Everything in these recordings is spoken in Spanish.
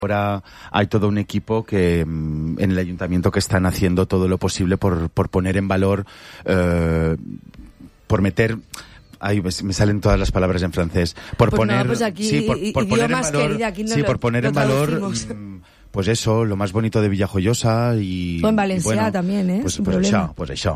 Ahora hay todo un equipo que en el ayuntamiento que están haciendo todo lo posible por poner en valor, por meter... Ay, me salen todas las palabras en francés. Por pues poner, no, pues aquí, sí, por poner en valor, querida, aquí no sí, por poner en valor, pues eso, lo más bonito de Villajoyosa y... O en Valencia bueno, también, ¿eh? Pues això.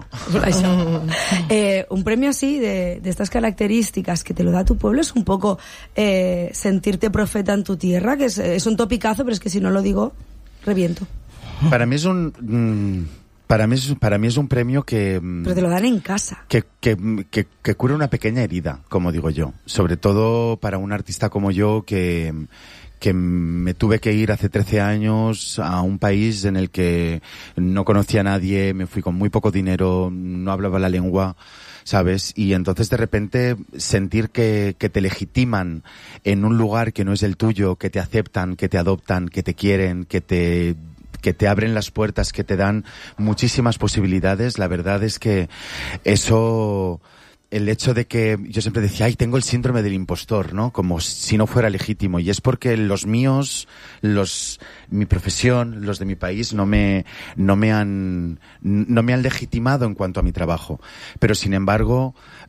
Un premio así, de estas características que te lo da tu pueblo, es un poco sentirte profeta en tu tierra, que es un topicazo, pero es que si no lo digo, reviento. Para mí es un... Para mí es un premio que... Pero te lo dan en casa. Que cura una pequeña herida, como digo yo. Sobre todo para un artista como yo que me tuve que ir hace 13 años a un país en el que no conocía a nadie, me fui con muy poco dinero, no hablaba la lengua, ¿sabes? Y entonces de repente sentir que te legitiman en un lugar que no es el tuyo, que te aceptan, que te adoptan, que te quieren, que te abren las puertas, que te dan muchísimas posibilidades. La verdad es que eso, el hecho de que yo siempre decía, ay, tengo el síndrome del impostor, ¿no? Como si no fuera legítimo. Y es porque los míos, mi profesión, los de mi país, no me han legitimado en cuanto a mi trabajo. Pero sin embargo,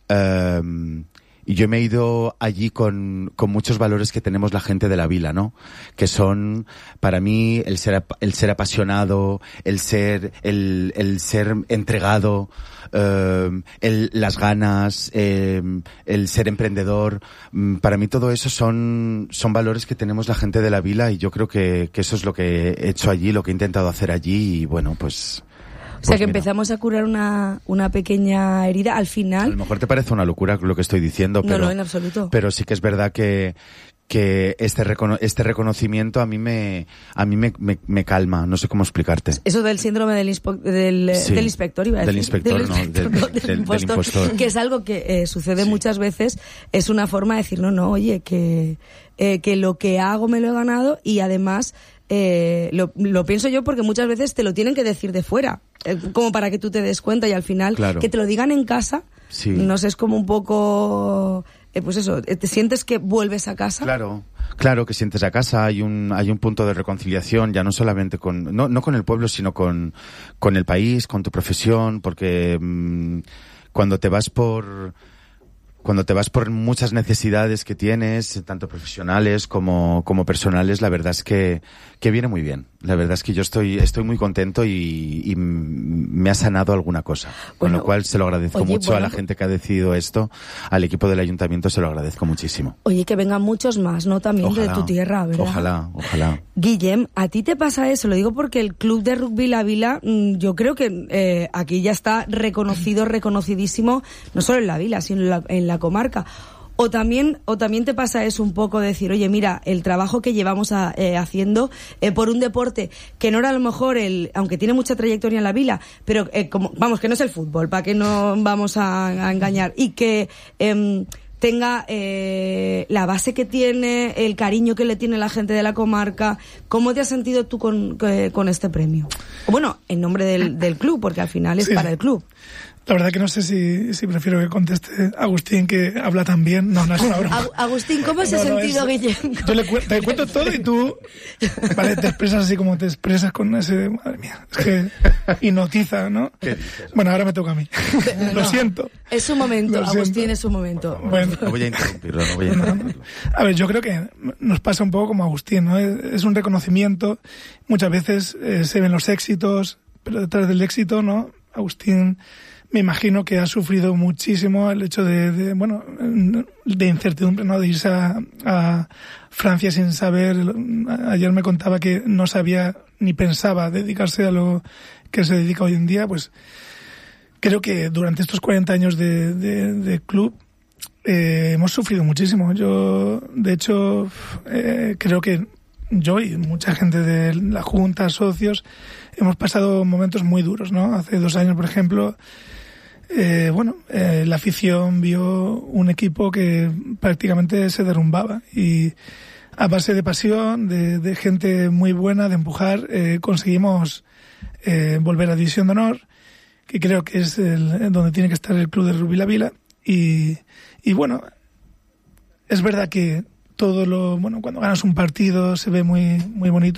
y yo me he ido allí con muchos valores que tenemos la gente de la vila, ¿no? Que son, para mí, el ser apasionado, el ser entregado, las ganas, el ser emprendedor. Para mí todo eso son valores que tenemos la gente de la vila, y yo creo que eso es lo que he hecho allí, lo que he intentado hacer allí, y bueno, pues... O sea, que empezamos a curar una pequeña herida al final. A lo mejor te parece una locura lo que estoy diciendo, pero... No, en absoluto. Pero sí que es verdad que este reconocimiento a mí me calma, no sé cómo explicarte. Eso del síndrome del inspector, iba a decir. Del impostor. Que es algo que sucede muchas veces, es una forma de decir, no, oye, que lo que hago me lo he ganado, y además... lo pienso yo porque muchas veces te lo tienen que decir de fuera, como para que tú te des cuenta, y al final, claro, que te lo digan en casa, no sé, es como un poco, pues eso, te sientes que vuelves a casa. Claro que sientes a casa, hay un punto de reconciliación, ya no solamente no con el pueblo, sino con el país, con tu profesión, porque cuando te vas por muchas necesidades que tienes, tanto profesionales como personales, la verdad es que viene muy bien. La verdad es que yo estoy muy contento y me ha sanado alguna cosa. Con lo cual se lo agradezco mucho a la gente que ha decidido esto, al equipo del ayuntamiento se lo agradezco muchísimo. Oye, que vengan muchos más, ¿no? También ojalá, de tu tierra, ¿verdad? Ojalá. Guillem, ¿a ti te pasa eso? Lo digo porque el Club de Rugby La Vila, yo creo que aquí ya está reconocidísimo, no solo en La Vila, sino en la comarca. O también te pasa eso un poco de decir, oye, mira, el trabajo que llevamos haciendo por un deporte que no era a lo mejor aunque tiene mucha trayectoria en la vila, pero que no es el fútbol, para que no vamos a engañar, y que tenga la base que tiene, el cariño que le tiene la gente de la comarca. ¿Cómo te has sentido tú con este premio? Bueno, en nombre del club, porque al final es para el club. La verdad que no sé si prefiero que conteste Agustín, que habla tan bien. No es una broma. Agustín, ¿cómo se ha sentido Guillem? Yo te cuento todo y tú, vale, te expresas así como te expresas con ese... Madre mía, es que hipnotiza, ¿no? Bueno, ahora me toca a mí. Lo siento. Es su momento, Agustín, es su momento. Bueno. No voy a interrumpirlo, A ver, yo creo que nos pasa un poco como a Agustín, ¿no? Es un reconocimiento. Muchas veces se ven los éxitos, pero detrás del éxito, ¿no? Agustín... Me imagino que ha sufrido muchísimo el hecho de incertidumbre, ¿no? De irse a Francia sin saber. Ayer me contaba que no sabía ni pensaba dedicarse a lo que se dedica hoy en día. Pues creo que durante estos 40 años de club hemos sufrido muchísimo. Yo, de hecho, creo que yo y mucha gente de la Junta, socios, hemos pasado momentos muy duros, ¿no? Hace 2 años, por ejemplo, la afición vio un equipo que prácticamente se derrumbaba, y a base de pasión, de gente muy buena, de empujar, conseguimos volver a División de Honor, que creo que es donde tiene que estar el Club de Rugby La Vila, y bueno, es verdad que todo lo, bueno, cuando ganas un partido se ve muy, muy bonito.